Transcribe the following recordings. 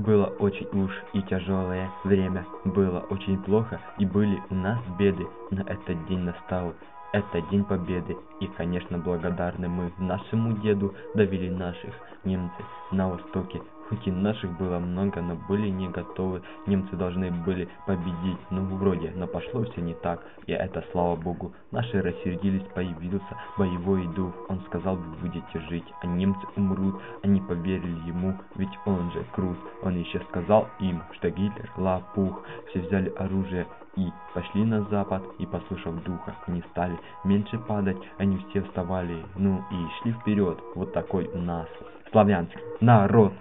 Было очень уж и тяжелое время, было очень плохо и были у нас беды, но этот день настал, это день победы, и, конечно, благодарны мы нашему деду, довели наших немцы на востоке. Хоть и наших было много, но были не готовы, немцы должны были победить, ну вроде, но пошло все не так, и это слава богу. Наши рассердились, появился боевой дух, он сказал: вы будете жить, а немцы умрут. Они поверили ему, ведь он же крут. Он еще сказал им, что Гитлер лопух. Все взяли оружие и пошли на запад, и, послушав духа, они стали меньше падать, они все вставали, ну и шли вперед. Вот такой у нас славянский народ.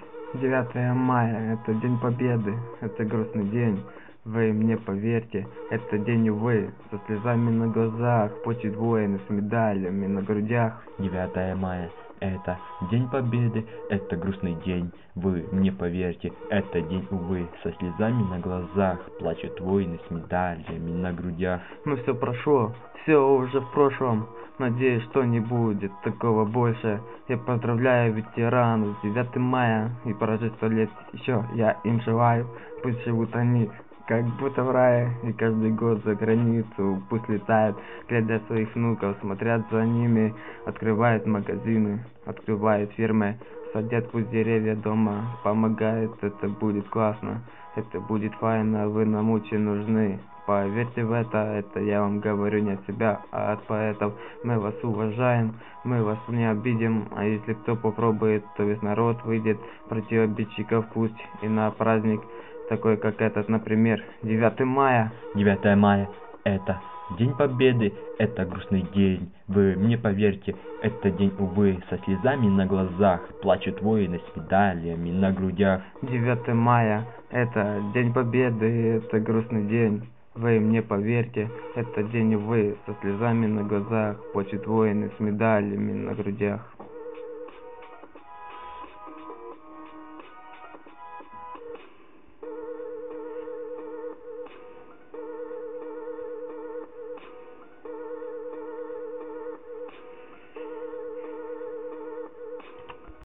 9 мая – это день победы, это грустный день, вы мне поверьте, это день, увы, со слезами на глазах, почет воины с медалями на грудях. 9 мая – это день победы, это грустный день, вы мне поверьте, это день, увы, со слезами на глазах, плачут воины с медалями на грудях. Ну все прошло, все уже в прошлом. Надеюсь, что не будет такого больше. Я поздравляю ветеранов с 9 мая и прожить 100 лет еще я им желаю. Пусть живут они как будто в рае, и каждый год за границу пусть летают, глядя своих внуков, смотрят за ними, открывают магазины, открывают фирмы, садят пусть деревья дома, помогают, это будет классно, это будет файно, вы нам очень нужны. Поверьте в это я вам говорю не от себя, а от поэтов. Мы вас уважаем, мы вас не обидим, а если кто попробует, то весь народ выйдет против обидчиков, пусть и на праздник, такой как этот, например, 9 мая. 9 мая – это день победы, это грустный день, вы мне поверьте, это день, увы, со слезами на глазах, плачут воины с медалями на грудях. 9 мая – это день победы, это грустный день. Вы мне поверьте, это день, увы, со слезами на глазах, плачут воины с медалями на грудях.